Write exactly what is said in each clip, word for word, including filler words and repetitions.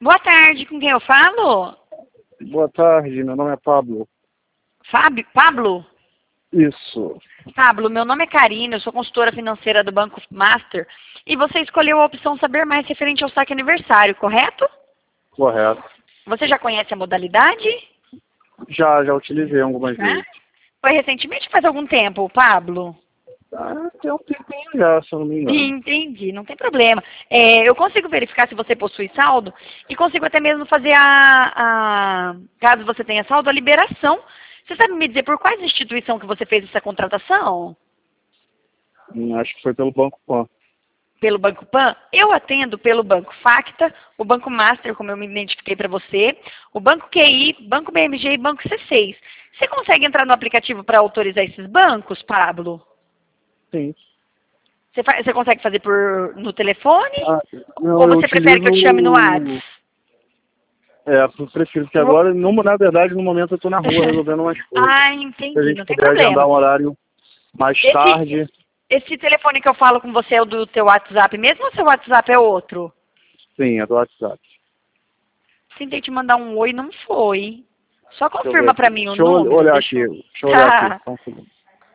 Boa tarde, com quem eu falo? Boa tarde, meu nome é Pablo. Fábio? Pablo? Isso. Pablo, meu nome é Karina, eu sou consultora financeira do Banco Master e você escolheu a opção Saber Mais referente ao saque aniversário, correto? Correto. Você já conhece a modalidade? Já, já utilizei algumas Hã? vezes. Foi recentemente, faz algum tempo, Pablo? Ah, tem um tempinho já, se eu não me engano. Entendi, não tem problema. É, eu consigo verificar se você possui saldo e consigo até mesmo fazer a, a, caso você tenha saldo, a liberação. Você sabe me dizer por quais instituição que você fez essa contratação? Hum, Acho que foi pelo Banco Pan. Pelo Banco Pan? Eu atendo pelo Banco Facta, o Banco Master, como eu me identifiquei para você, o Banco Q I, Banco B M G e Banco C seis. Você consegue entrar no aplicativo para autorizar esses bancos, Pablo? Sim. Você, fa- você consegue fazer por, no telefone? Ah, não, Ou eu você prefere que eu te chame no utilizo... WhatsApp? É, eu prefiro, porque agora, no, na verdade, no momento eu tô na rua resolvendo umas coisas. Ah, Se a entendi, gente não tem puder problema. agendar um horário mais Esse, tarde, esse telefone que eu falo com você é o do teu WhatsApp mesmo ou seu WhatsApp é outro? sim, é do WhatsApp. Tentei te mandar um oi, não foi. Só Deixa eu confirma ver pra aqui. mim o Deixa eu número. olhar Deixa aqui. eu... Deixa eu olhar aqui. Tá. Só um segundo.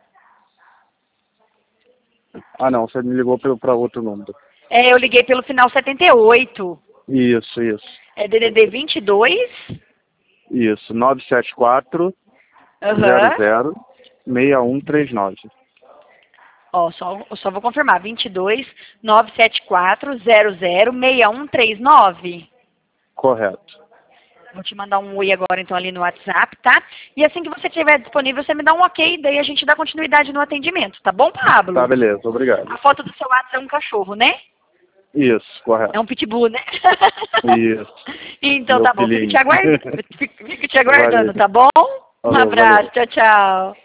Ah, não, você me ligou para outro número. É, eu liguei pelo final setenta e oito. Isso, isso. É D D D vinte e dois. Isso, nove sete quatro, zero Aham. zero, seis um três nove. Ó, só, eu só vou confirmar. vinte e dois, nove sete quatro, zero zero, seis um três nove. Correto. Vou te mandar um oi agora, então, ali no WhatsApp, tá? E assim que você estiver disponível, você me dá um ok, daí a gente dá continuidade no atendimento, tá bom, Tá, Pablo? beleza, obrigado. A foto do seu WhatsApp é um cachorro, né? Isso, correto. É um pitbull, né? Isso, Então meu tá bom, fico te filhinho. aguardando, fico, fico te aguardando, Valeu. tá bom? Um Falou, abraço, valeu. tchau, tchau.